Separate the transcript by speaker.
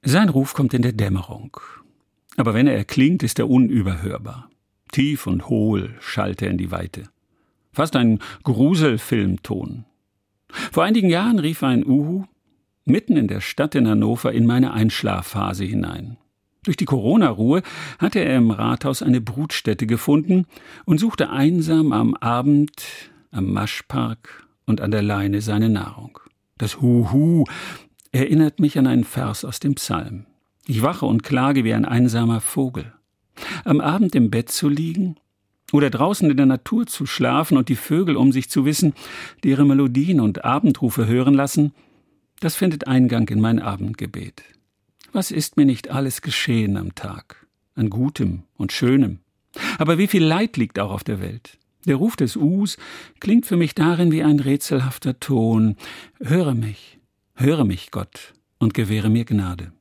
Speaker 1: Sein Ruf kommt in der Dämmerung. Aber wenn er erklingt, ist er unüberhörbar. Tief und hohl schallt er in die Weite. Fast ein Gruselfilmton. Vor einigen Jahren rief ein Uhu mitten in der Stadt in Hannover in meine Einschlafphase hinein. Durch die Corona-Ruhe hatte er im Rathaus eine Brutstätte gefunden und suchte einsam am Abend am Maschpark und an der Leine seine Nahrung. Das Huhu erinnert mich an einen Vers aus dem Psalm. Ich wache und klage wie ein einsamer Vogel. Am Abend im Bett zu liegen oder draußen in der Natur zu schlafen und die Vögel um sich zu wissen, die ihre Melodien und Abendrufe hören lassen, das findet Eingang in mein Abendgebet. Was ist mir nicht alles geschehen am Tag, an Gutem und Schönem? Aber wie viel Leid liegt auch auf der Welt? Der Ruf des Uhus klingt für mich darin wie ein rätselhafter Ton. Höre mich, Gott, und gewähre mir Gnade.